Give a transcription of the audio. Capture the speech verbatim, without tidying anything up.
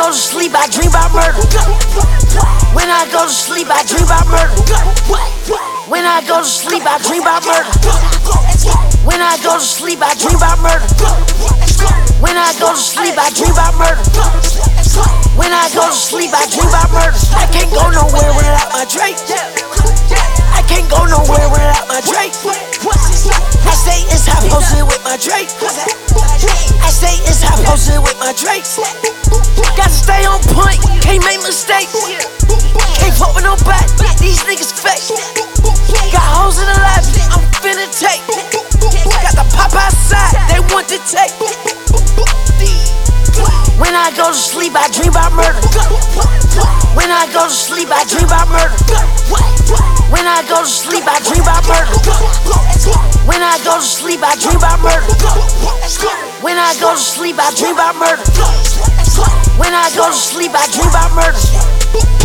go to sleep, I dream about murder. When I go to sleep, I dream about murder. When I go to sleep, I dream about murder. When I go to sleep, I dream about murder. When I go to sleep, I dream about murder. When I go to sleep, I dream about murder. I can't go nowhere without my Drake. I can't go nowhere without my Drake. I stay inside posted with my Drake. I stay inside posted with my Drake. Gotta stay on point, can't make mistakes. Can't fuck with no back, these niggas fake. Got hoes in the lab, I'm finna take. Got the pop outside, they want to take. When I go to sleep, I dream about murder. When I go to sleep, I dream about murder. When I go to sleep, I dream about murder. When I go to sleep, I dream about murder. When I go to sleep, I dream about murder. When I go to sleep, I dream about murder.